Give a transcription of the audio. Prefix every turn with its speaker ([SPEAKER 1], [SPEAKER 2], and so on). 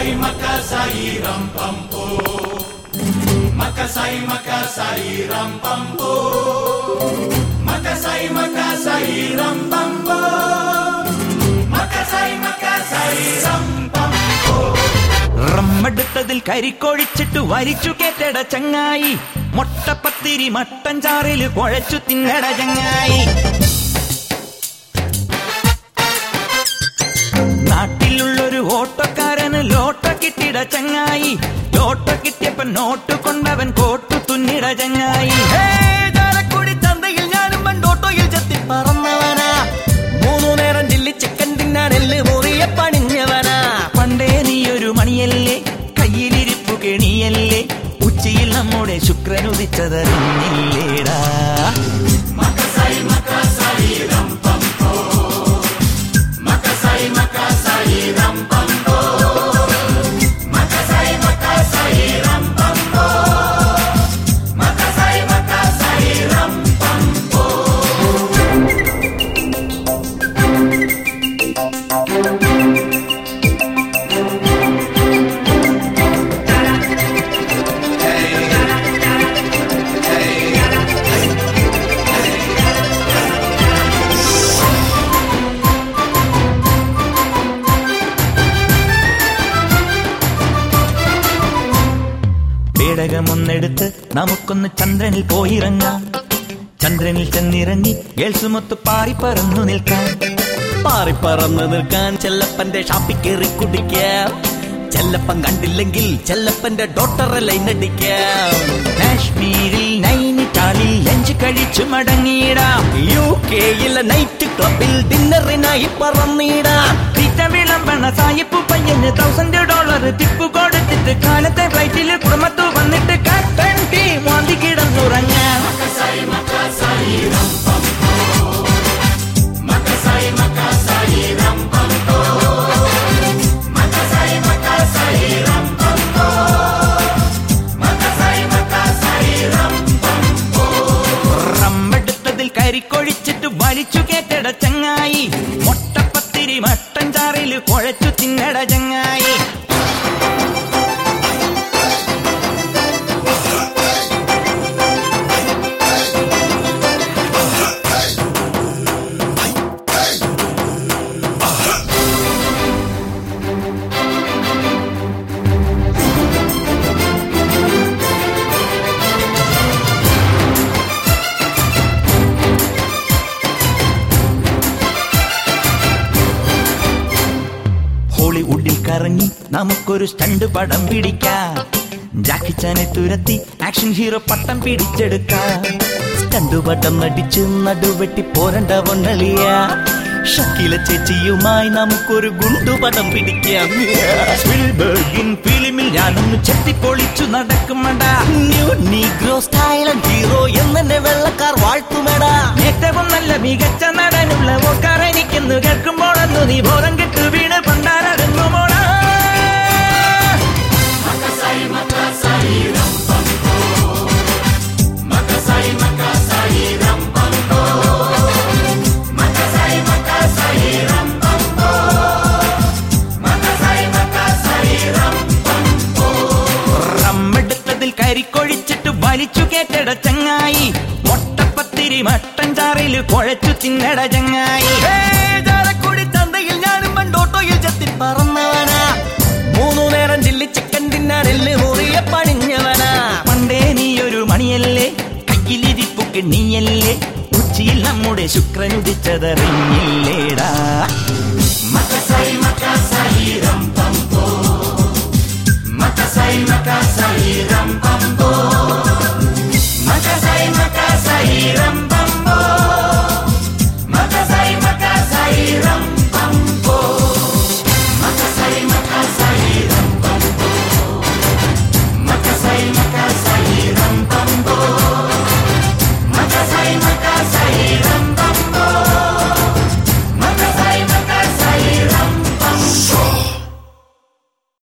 [SPEAKER 1] Makasai rampampo, Makasai rampampo, Makasai rampampo, Makasai rampampo.
[SPEAKER 2] റമ്മെടുത്തതിൽ കരിക്കൊഴിച്ചിട്ട് വരിച്ചു കേട്ടട ചങ്ങായി, മൊട്ടപ്പത്തിരി മട്ടൻ ചാറില് കുഴച്ചു തിന്നട ചങ്ങായി. നാട്ടിലുള്ളൊരു ഓട്ടോക്കാരന് ലോട്ട കിട്ടിട ചങ്ങായി, ലോട്ട കിട്ടിയപ്പൻ നോട്ട് കൊണ്ടവൻ കോട്ടു തുന്നിട ചങ്ങായി.
[SPEAKER 3] ചാലക്കുടി ചന്തയിൽ ഞാനും പണ്ടോട്ടോയിൽ ചെത്തി പറന്നവനാ, 3 നേരം ചില്ലി ചിക്കൻ തിന്നാൻ എല്ല് മുറിയെ പണിഞ്ഞവനാ.
[SPEAKER 2] പണ്ടേ നീയൊരു മണിയല്ലേ, കയ്യിലിരിപ്പു കെണിയല്ലേ, ഉച്ചയിൽ നമ്മുടെ ശുക്രനുദിച്ചതറിഞ്ഞില്ലേടാ.
[SPEAKER 1] Makasai rampampo, Makasai rampampo, Makasai rampampo, Makasai rampampo.
[SPEAKER 2] പേടകമൊന്നെടുത്ത് നമുക്കൊന്ന് ചന്ദ്രനിൽ പോയിറങ്ങാം, ചന്ദ്രനിൽ ചെന്നിറങ്ങി ഗേൾസുമൊത്ത് പാറിപ്പറന്നു നിൽക്കാം.
[SPEAKER 3] പാറിപ്പറന്ന് നിൽക്കാൻ ചെല്ലപ്പന്റെ ഷാപ്പിൽ കയറി കുടിക്കാം, ചെല്ലപ്പൻ കണ്ടില്ലെങ്കിൽ ചെല്ലപ്പന്റെ ഡോക്ടറെ ലൈനടിക്കാം.
[SPEAKER 2] കാശ്മീരിൽ നൈനിറ്റാളിൽ ലഞ്ച് കഴിച്ചു മടങ്ങിയിടാം,
[SPEAKER 3] UK-യിലെ നൈറ്റ് ക്ലബിൽ ഡിന്നറിനായി പറന്നിടാം.
[SPEAKER 2] വിളമ്പണ സായിപ്പു പയ്യന് $1000 ടിപ്പ് കൊടുത്തിട്ട് കാലത്തെ ഫ്ലൈറ്റിൽ കുടുംബത്തു വന്നിട്ട് കട്ടൻ ടീ വാന്തി കിടന്നുറങ്ങാം.
[SPEAKER 1] Makasai rampampo, Makasai rampampo, Makasai rampampo, Makasai rampampo.
[SPEAKER 2] റമ്മെടുത്തതിൽ കരിക്കൊഴിച്ചിട്ട് വലിച്ചു കേട്ടട ചങ്ങായി, മൊട്ടപ്പത്തിരി മട്ടൻ ചാറില് കുഴച്ചു തിന്നട ചങ്ങായി. ഹോളിവുഡിൽ കറങ്ങി നമുക്കൊരു സ്റ്റണ്ട് പടം പിടിക്കാം, ജാക്കിച്ചാനെ തുരത്തി ആക്ഷൻ ഹീറോ പട്ടം പിടിച്ചെടുക്കാം.
[SPEAKER 3] സ്റ്റണ്ട് പട്ടം നടിച്ച് നടുവെട്ടി പോരണ്ട പൊന്നളിയ, ഷക്കീല ചേച്ചിയുമായി നമുക്കൊരു ഗുണ്ടുപടം പിടിക്കാം.
[SPEAKER 2] സ്പിൽബർഗിൻ ഫിലിമിൽ ഞാനൊന്ന് ചെത്തിപ്പൊളിച്ചു നടക്കുമടാ,
[SPEAKER 3] ന്യൂ നീഗ്രോ സ്റ്റൈലൻ ഹീറോ എന്നെ വെള്ളക്കാർ വാഴ്ത്തുമടാ.
[SPEAKER 2] ഏറ്റവും നല്ല മികച്ച നടനുള്ള ഓസ്കാർ എനിക്കെന്ന് കേൾക്കുമ്പോഴൊന്നു നീ ബോധം കെട്ടു വീണ് പണ്ടാരടുന്നു മോളാ.
[SPEAKER 1] Makasai rampampo, Makasai rampampo, Makasai rampampo, Makasai rampampo.
[SPEAKER 2] റമ്മെടുത്തതിൽ കരിക്കൊഴിച്ചിട്ട് വലിച്ചു കേട്ടട ചങ്ങായി, മൊട്ടപ്പത്തിരി മട്ടൻ ചാറില് കുഴച്ചു തിന്നട ചങ്ങായി.
[SPEAKER 3] ചാലക്കുടി ചന്തയിൽ ഞാനും പണ്ടോട്ടോയിൽ ചെത്തി പറന്നവനാ, 3 നേരം ചില്ലി ചിക്കൻ തിന്നാൻ എല്ല് മുറിയെ പണിഞ്ഞവനാ.
[SPEAKER 2] പണ്ടേ നീയൊരു മണിയല്ലേ, കയ്യിലിരിപ്പു കെണിയല്ലേ, ഉച്ചയിൽ നമ്മുടെ ശുക്രനുദിച്ചതറിഞ്ഞില്ലേടാ.
[SPEAKER 1] Makasai rampampo, Makasai rampampo.